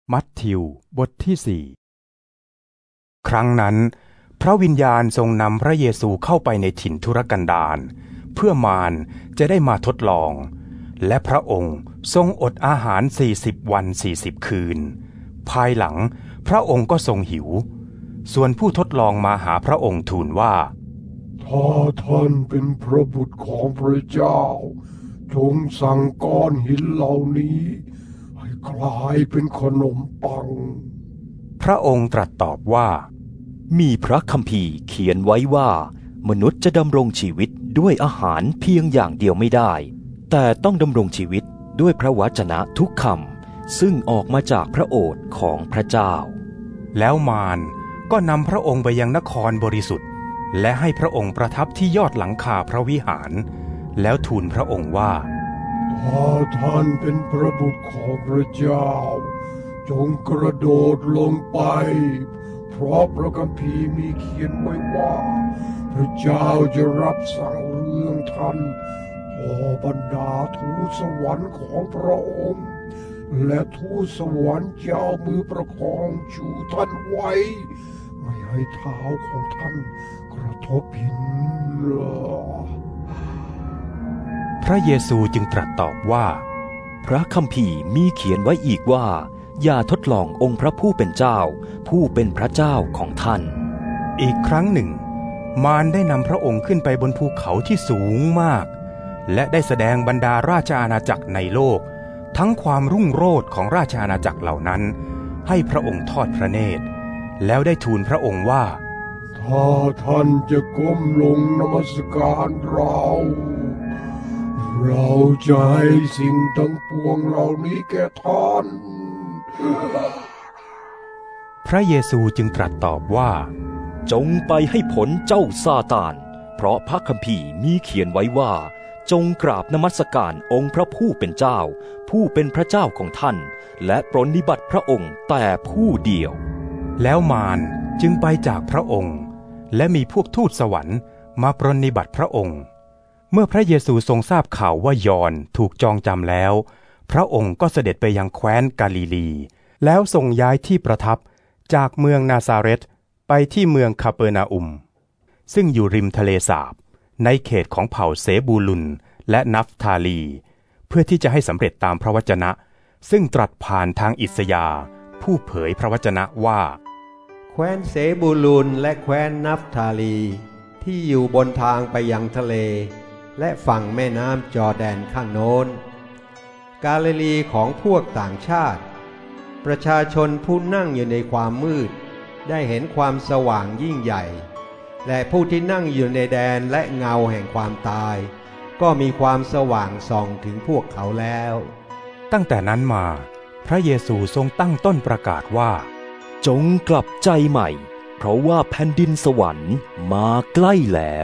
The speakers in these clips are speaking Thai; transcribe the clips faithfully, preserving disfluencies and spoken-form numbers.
มัทธิวบทที่สี่ครั้งนั้นพระวิญญาณทรงนำพระเยซูเข้าไปในถิ่นทุรกันดารเพื่อมารจะได้มาทดลองและพระองค์ทรงอดอาหารสี่สิบวันสี่สิบคืนภายหลังพระองค์ก็ทรงหิวส่วนผู้ทดลองมาหาพระองค์ทูลว่าถ้าท่านเป็นพระบุตรของพระเจ้าจงสั่งก้อนหินเหล่านี้ให้กลายเป็นขนมปังพระองค์ตรัสตอบว่ามีพระคัมภีร์เขียนไว้ว่ามนุษย์จะดำรงชีวิตด้วยอาหารเพียงอย่างเดียวไม่ได้แต่ต้องดำรงชีวิตด้วยพระวจนะทุกคำซึ่งออกมาจากพระโอษฐ์ของพระเจ้าแล้วมารก็นำพระองค์ไปยังนครบริสุทธิ์และให้พระองค์ประทับที่ยอดหลังคาพระวิหารแล้วทูลพระองค์ว่าถ้าท่านเป็นพระบุตรของพระเจ้าจงกระโดดลงไปเพราะพระคัมภีร์มีเขียนไว้ว่าพระเจ้าจะรับสั่งเรื่องท่านต่อบรรดาทูตสวรรค์ของพระองค์และทูตสวรรค์จะเอามือประคองชูท่านไว้ไม่ให้เท้าของท่านกระทบหินพระเยซูจึงตรัสตอบว่าพระคัมภีร์มีเขียนไว้อีกว่าอย่าทดลององค์พระผู้เป็นเจ้าผู้เป็นพระเจ้าของท่านอีกครั้งหนึ่งมารได้นำพระองค์ขึ้นไปบนภูเขาที่สูงมากและได้แสดงบรรดาราชอาณาจักรในโลกทั้งความรุ่งโรจน์ของราชอาณาจักรเหล่านั้นให้พระองค์ทอดพระเนตรแล้วได้ทูลพระองค์ว่าถ้าท่านจะก้มลงนมัสการเราเราจะให้สิ่งทั้งปวงเหล่านี้แก่ท่านพระเยซูจึงตรัสตอบว่าจงไปให้ผลเจ้าซาตานเพราะพระคัมภีร์มีเขียนไว้ว่าจงกราบนมัสการองค์พระผู้เป็นเจ้าผู้เป็นพระเจ้าของท่านและปรนนิบัติพระองค์แต่ผู้เดียวแล้วมารจึงไปจากพระองค์และมีพวกทูตสวรรค์มาปรนนิบัติพระองค์เมื่อพระเยซูทรงทราบข่าวว่ายอห์นถูกจองจำแล้วพระองค์ก็เสด็จไปยังแคว้นกาลิลีแล้วทรงย้ายที่ประทับจากเมืองนาซาเรตไปที่เมืองคาเปอร์นาอุมซึ่งอยู่ริมทะเลสาบในเขตของเผ่าเซบูลุนและนัฟทาลีเพื่อที่จะให้สำเร็จตามพระวจนะซึ่งตรัสผ่านทางอิสยาห์ผู้เผยพระวจนะว่าแคว้นเซบูลุนและแคว้นนัฟทาลีที่อยู่บนทางไปยังทะเลและฝั่งแม่น้ำจอร์แดนข้างโน้นกาลิลีของพวกต่างชาติประชาชนผู้นั่งอยู่ในความมืดได้เห็นความสว่างยิ่งใหญ่และผู้ที่นั่งอยู่ในแดนและเงาแห่งความตายก็มีความสว่างส่องถึงพวกเขาแล้วตั้งแต่นั้นมาพระเยซูทรงตั้งต้นประกาศว่าจงกลับใจใหม่เพราะว่าแผ่นดินสวรรค์มาใกล้แล้ว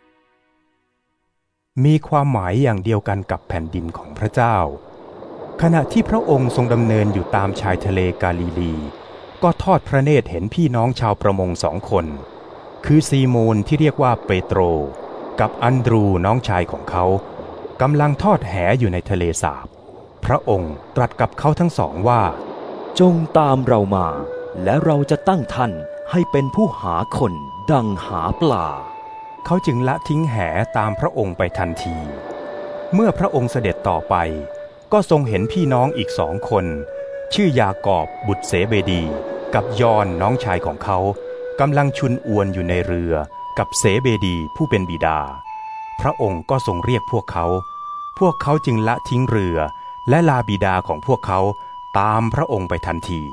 มีความหมายอย่างเดียวกันกับแผ่นดินของพระเจ้าขณะที่พระองค์ทรงดำเนินอยู่ตามชายทะเลกาลิลีก็ทอดพระเนตรเห็นพี่น้องชาวประมงสองคนคือซีโมนที่เรียกว่าเปโตรกับอันดรูน้องชายของเขากำลังทอดแหอยู่ในทะเลสาบพระองค์ตรัสกับเขาทั้งสองว่าจงตามเรามาและเราจะตั้งท่านให้เป็นผู้หาคนดังหาปลาเขาจึงละทิ้งแหตามพระองค์ไปทันทีเมื่อพระองค์เสด็จต่อไปก็ทรงเห็นพี่น้องอีกสองคนชื่อยากอบบุตรเสเบดีกับยอห์นน้องชายของเขากำลังชุนอวนอยู่ในเรือกับเสเบดีผู้เป็นบิดาพระองค์ก็ทรงเรียกพวกเขาพวกเขาจึงละทิ้งเรือและลาบิดาของพวกเขาตามพระองค์ไปทันที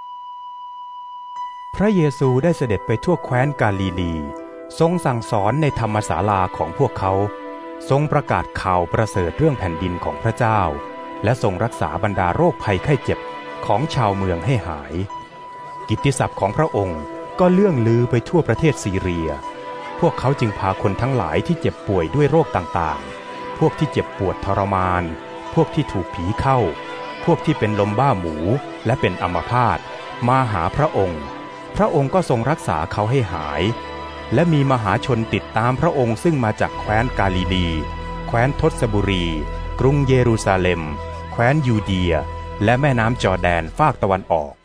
พระเยซูได้เสด็จไปทั่วแคว้นกาลิลีทรงสั่งสอนในธรรมศาลาของพวกเขาทรงประกาศข่าวประเสริฐเรื่องแผ่นดินของพระเจ้าและทรงรักษาบรรดาโรคภัยไข้เจ็บของชาวเมืองให้หายกิตติศัพท์ของพระองค์ก็เลื่องลือไปทั่วประเทศซีเรียพวกเขาจึงพาคนทั้งหลายที่เจ็บป่วยด้วยโรคต่างๆพวกที่เจ็บปวดทรมานพวกที่ถูกผีเข้าพวกที่เป็นลมบ้าหมูและเป็นอัมพาตมาหาพระองค์พระองค์ก็ทรงรักษาเขาให้หายและมีมหาชนติดตามพระองค์ซึ่งมาจากแคว้นกาลิลีแคว้นทศบุรีกรุงเยรูซาเล็มแคว้นยูเดียและแม่น้ำจอร์แดนฝากตะวันออก